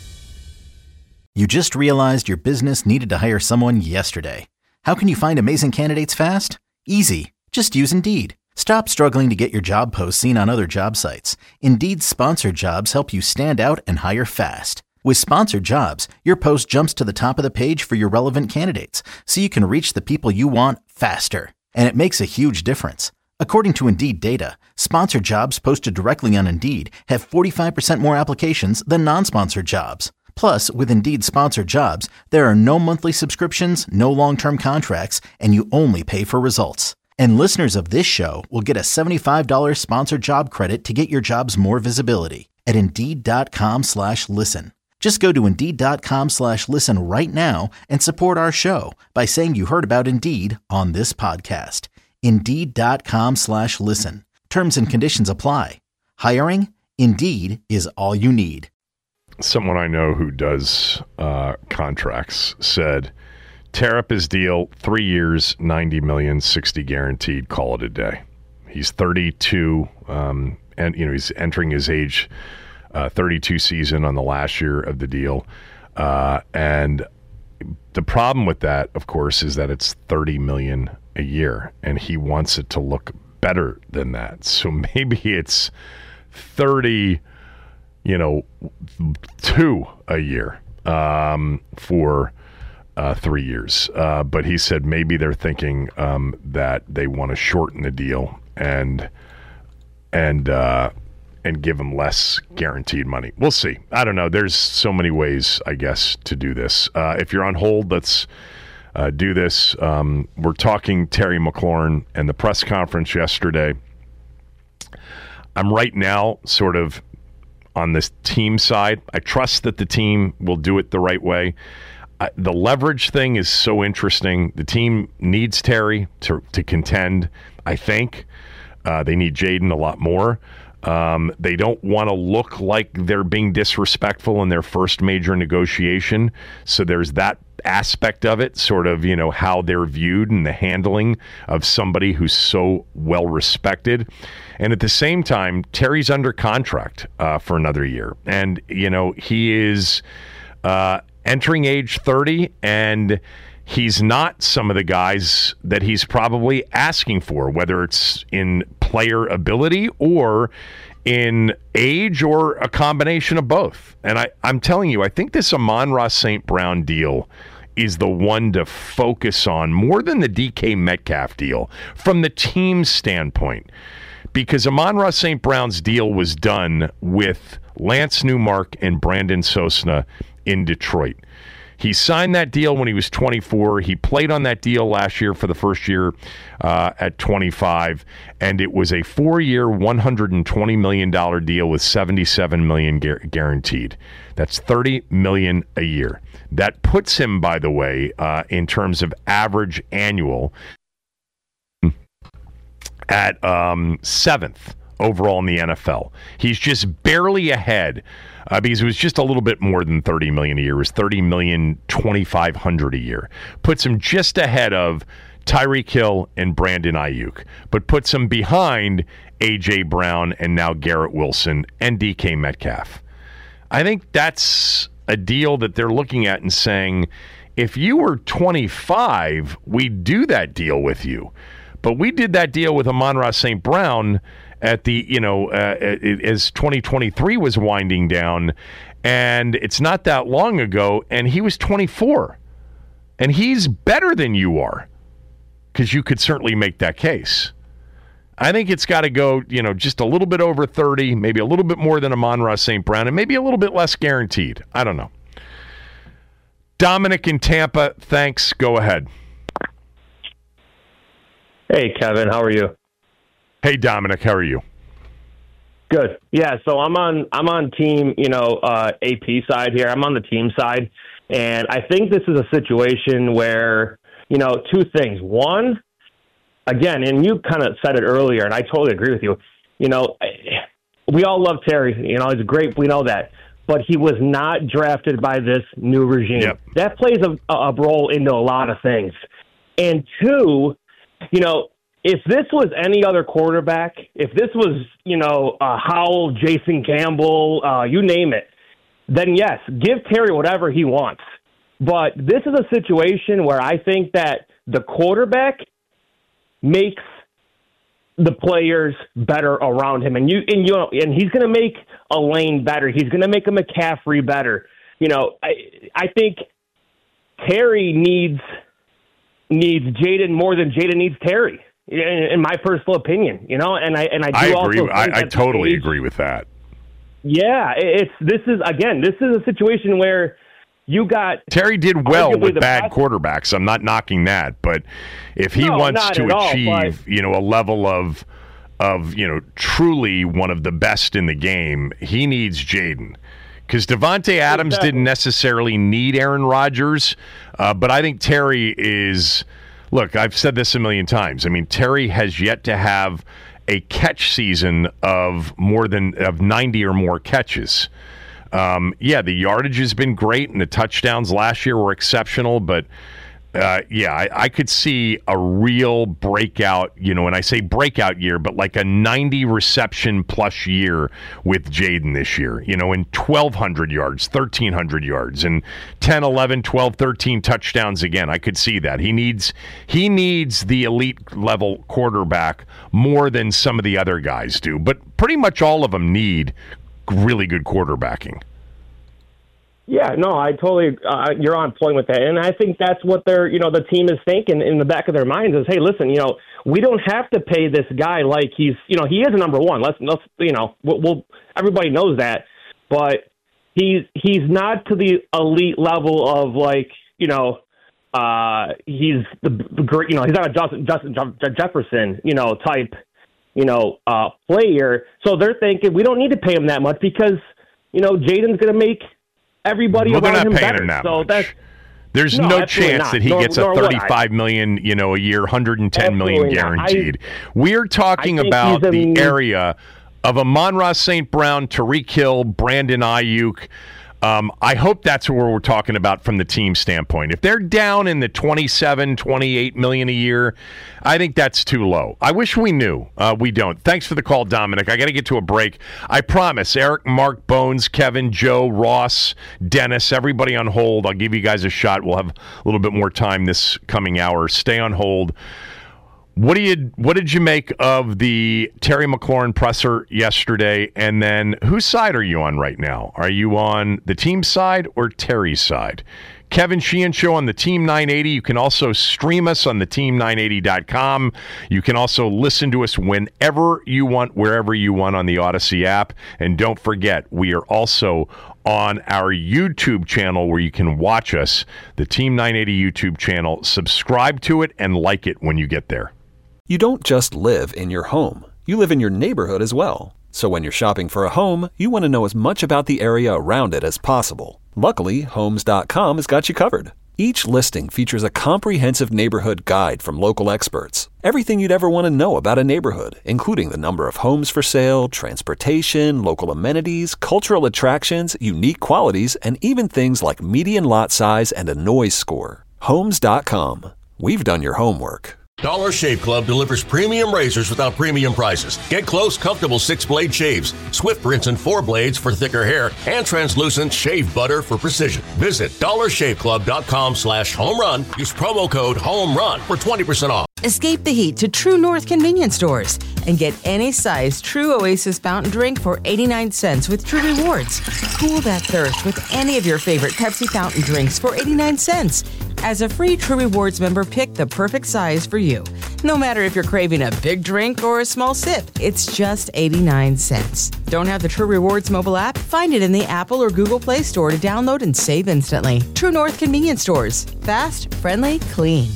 You just realized your business needed to hire someone yesterday. How can you find amazing candidates fast? Easy. Just use Indeed. Stop struggling to get your job posts seen on other job sites. Indeed's sponsored jobs help you stand out and hire fast. With sponsored jobs, your post jumps to the top of the page for your relevant candidates, so you can reach the people you want faster. And it makes a huge difference. According to Indeed data, sponsored jobs posted directly on Indeed have 45% more applications than non-sponsored jobs. Plus, with Indeed sponsored jobs, there are no monthly subscriptions, no long-term contracts, and you only pay for results. And listeners of this show will get a $75 sponsored job credit to get your jobs more visibility at Indeed.com/listen. Just go to Indeed.com/listen right now and support our show by saying you heard about Indeed on this podcast. Indeed.com/listen. Terms and conditions apply. Hiring? Indeed is all you need. Someone I know who does contracts said, tear up his deal, 3 years, $90 million, 60 guaranteed, call it a day. He's 32, and he's entering his age 32 season on the last year of the deal. And the problem with that, of course, is that it's $30 million a year, and he wants it to look better than that. So maybe it's 30, 2 a year for 3 years. But he said maybe they're thinking that they want to shorten the deal and give him less guaranteed money. We'll see. I don't know. There's so many ways, I guess, to do this. If you're on hold, let's do this. We're talking Terry McLaurin and the press conference yesterday. I'm right now sort of on this team side. I trust that the team will do it the right way. The leverage thing is so interesting. The team needs Terry to contend, I think. They need Jaden a lot more. They don't want to look like they're being disrespectful in their first major negotiation. So there's that aspect of it, sort of, how they're viewed and the handling of somebody who's so well respected. And at the same time, Terry's under contract for another year. And, he is entering age 30, and he's not some of the guys that he's probably asking for, whether it's in player ability or in age or a combination of both. And I'm telling you, I think this Amon-Ra St. Brown deal is the one to focus on more than the DK Metcalf deal from the team's standpoint. Because Amon-Ra St. Brown's deal was done with Lance Newmark and Brandon Sosna in Detroit. He signed that deal when he was 24. He played on that deal last year for the first year at 25, and it was a 4-year, $120 million deal with $77 million guaranteed. That's $30 million a year. That puts him, by the way, in terms of average annual, at 7th overall in the NFL. He's just barely ahead because it was just a little bit more than $30 million a year. It was $30,250,000 a year. Puts him just ahead of Tyreek Hill and Brandon Ayuk, but puts him behind A.J. Brown and now Garrett Wilson and DK Metcalf. I think that's a deal that they're looking at and saying, if you were 25, we'd do that deal with you. But we did that deal with Amon-Ra St. Brown at the, as 2023 was winding down, and it's not that long ago, and he was 24. And he's better than you are, because you could certainly make that case. I think it's got to go, just a little bit over 30, maybe a little bit more than Amon-Ra St. Brown, and maybe a little bit less guaranteed. I don't know. Dominic in Tampa, thanks. Go ahead. Hey, Kevin, how are you? Hey, Dominic, how are you? Good. Yeah, so I'm on team, AP side here. I'm on the team side, and I think this is a situation where, two things. One, again, and you kind of said it earlier, and I totally agree with you. We all love Terry. He's great. We know that. But he was not drafted by this new regime. Yep. That plays a role into a lot of things. And two, if this was any other quarterback, if this was, Howell, Jason Campbell, you name it, then yes, give Terry whatever he wants. But this is a situation where I think that the quarterback makes the players better around him, and he's going to make a Lane better. He's going to make a McCaffrey better. I think Terry needs Jaden more than Jaden needs Terry, in my personal opinion. And I do agree. Also I totally agree with that. Yeah, this is a situation where you got Terry did well with bad quarterbacks. I'm not knocking that, but if he wants to achieve, a level of truly one of the best in the game, he needs Jaden. Because Devontae Adams didn't necessarily need Aaron Rodgers, but I think Terry is. Look, I've said this a million times. I mean, Terry has yet to have a catch season of 90 or more catches. The yardage has been great, and the touchdowns last year were exceptional, but I could see a real breakout, and I say breakout year, but like a 90 reception plus year with Jaden this year, in 1,200 yards, 1,300 yards, and 10, 11, 12, 13 touchdowns again. I could see that. He needs the elite level quarterback more than some of the other guys do, but pretty much all of them need really good quarterbacking. Yeah, no, I totally. You're on point with that, and I think that's what the team is thinking in the back of their minds is, hey, listen, we don't have to pay this guy like he's, he is a number one. Let's we'll everybody knows that, but he's not to the elite level of he's the great, he's not a Justin Jefferson, type, player. So they're thinking we don't need to pay him that much because, Jaden's going to make everybody around him better. There's no chance that he gets a $35 million, a year, $110 million guaranteed. We're talking about the area of Amon-Ra St. Brown, Tyreek Hill, Brandon Ayuk, I hope that's where we're talking about from the team standpoint. If they're down in the 27, 28 million a year, I think that's too low. I wish we knew. We don't. Thanks for the call, Dominic. I got to get to a break. I promise, Eric, Mark, Bones, Kevin, Joe, Ross, Dennis, everybody on hold. I'll give you guys a shot. We'll have a little bit more time this coming hour. Stay on hold. What did you make of the Terry McLaurin presser yesterday? And then whose side are you on right now? Are you on the team side or Terry's side? Kevin Sheehan Show on the Team 980. You can also stream us on the team980.com. You can also listen to us whenever you want, wherever you want on the Odyssey app. And don't forget, we are also on our YouTube channel where you can watch us, the Team 980 YouTube channel. Subscribe to it and like it when you get there. You don't just live in your home. You live in your neighborhood as well. So when you're shopping for a home, you want to know as much about the area around it as possible. Luckily, Homes.com has got you covered. Each listing features a comprehensive neighborhood guide from local experts. Everything you'd ever want to know about a neighborhood, including the number of homes for sale, transportation, local amenities, cultural attractions, unique qualities, and even things like median lot size and a noise score. Homes.com. We've done your homework. Dollar Shave Club delivers premium razors without premium prices. Get close, comfortable 6-blade shaves, swift rinse and 4 blades for thicker hair, and translucent shave butter for precision. Visit dollarshaveclub.com/homerun. Use promo code HOMERUN for 20% off. Escape the heat to True North convenience stores and get any size True Oasis fountain drink for 89 cents with True Rewards. Cool that thirst with any of your favorite Pepsi fountain drinks for 89 cents. As a free True Rewards member, pick the perfect size for you. No matter if you're craving a big drink or a small sip, it's just 89 cents. Don't have the True Rewards mobile app? Find it in the Apple or Google Play Store to download and save instantly. True North convenience stores. Fast, friendly, clean.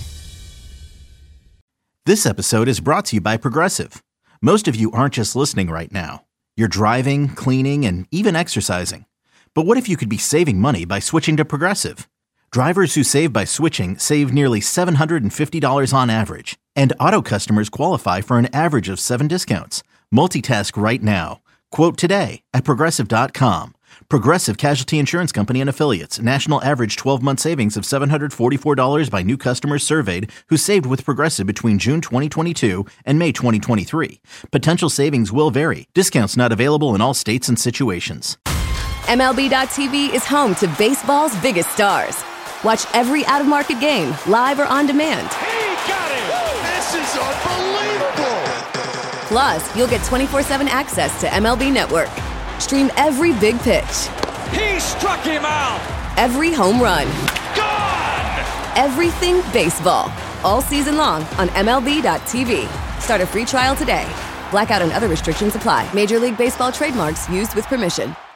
This episode is brought to you by Progressive. Most of you aren't just listening right now. You're driving, cleaning, and even exercising. But what if you could be saving money by switching to Progressive? Drivers who save by switching save nearly $750 on average. And auto customers qualify for an average of 7 discounts. Multitask right now. Quote today at Progressive.com. Progressive Casualty Insurance Company and Affiliates. National average 12-month savings of $744 by new customers surveyed who saved with Progressive between June 2022 and May 2023. Potential savings will vary. Discounts not available in all states and situations. MLB.tv is home to baseball's biggest stars. Watch every out-of-market game, live or on demand. He got it! This is unbelievable! Plus, you'll get 24/7 access to MLB Network. Stream every big pitch. He struck him out! Every home run. Gone! Everything baseball. All season long on MLB.tv. Start a free trial today. Blackout and other restrictions apply. Major League Baseball trademarks used with permission.